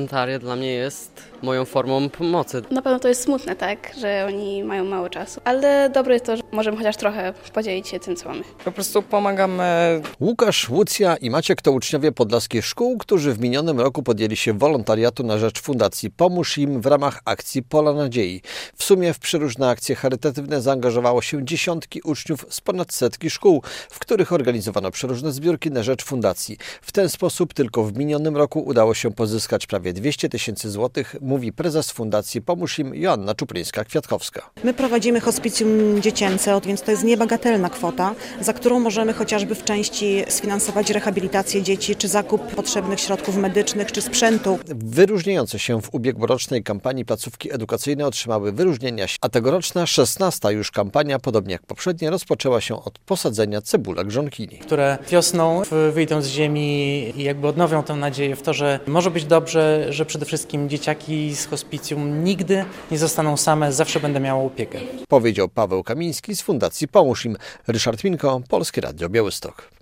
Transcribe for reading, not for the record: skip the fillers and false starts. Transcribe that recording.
Wolontariat dla mnie jest moją formą pomocy. Na pewno to jest smutne, tak, że oni mają mało czasu, ale dobre jest to, że możemy chociaż trochę podzielić się tym, co mamy. Po prostu pomagamy. Łukasz, Łucja i Maciek to uczniowie podlaskich szkół, którzy w minionym roku podjęli się wolontariatu na rzecz Fundacji Pomóż im w ramach akcji Pola Nadziei. W sumie w przeróżne akcje charytatywne zaangażowało się dziesiątki uczniów z ponad setki szkół, w których organizowano przeróżne zbiórki na rzecz fundacji. W ten sposób tylko w minionym roku udało się pozyskać prawie 200 000 złotych, mówi prezes Fundacji Pomóż im Joanna Czuplińska-Kwiatkowska. My prowadzimy hospicjum dziecięce, więc to jest niebagatelna kwota, za którą możemy chociażby w części sfinansować rehabilitację dzieci, czy zakup potrzebnych środków medycznych, czy sprzętu. Wyróżniające się w ubiegłorocznej kampanii placówki edukacyjne otrzymały wyróżnienia, a tegoroczna 16. już kampania, podobnie jak poprzednie, rozpoczęła się od posadzenia cebulek żonkini. Które wiosną wyjdą z ziemi i jakby odnowią tę nadzieję w to, że może być dobrze, że przede wszystkim dzieciaki z hospicjum nigdy nie zostaną same, zawsze będę miała opiekę. Powiedział Paweł Kamiński z Fundacji Pomóż im. Ryszard Minko, Polskie Radio Białystok.